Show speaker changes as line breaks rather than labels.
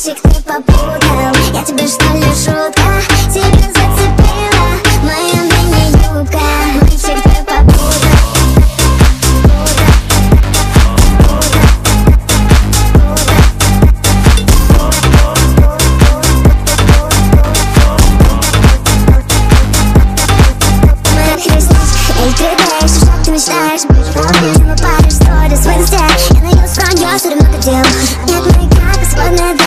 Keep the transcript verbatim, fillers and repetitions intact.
Мальчик, ты попутал, я тебе что ли шутка? Тебя зацепил.